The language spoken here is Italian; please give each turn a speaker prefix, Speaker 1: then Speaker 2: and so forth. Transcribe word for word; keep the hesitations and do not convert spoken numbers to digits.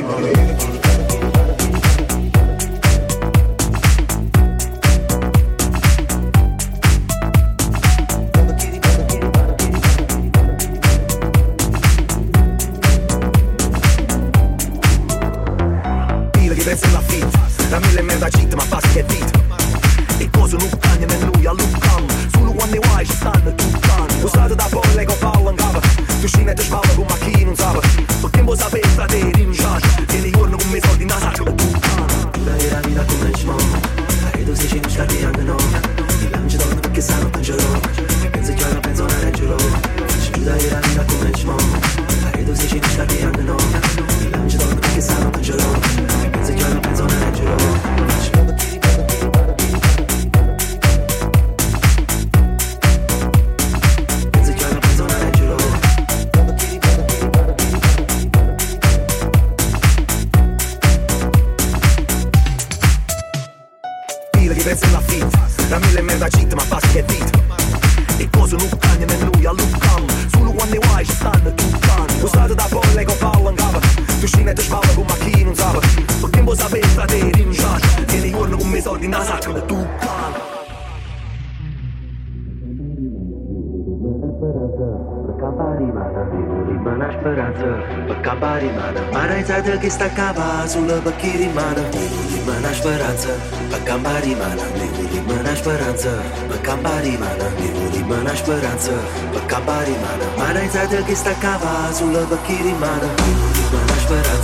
Speaker 1: Che staccava sulla bacchi rimane rimane speranza per campa rimane rimane speranza per campa rimane rimane speranza per campa rimane ma dai sai che staccava sulla bacchi rimane rimane speranza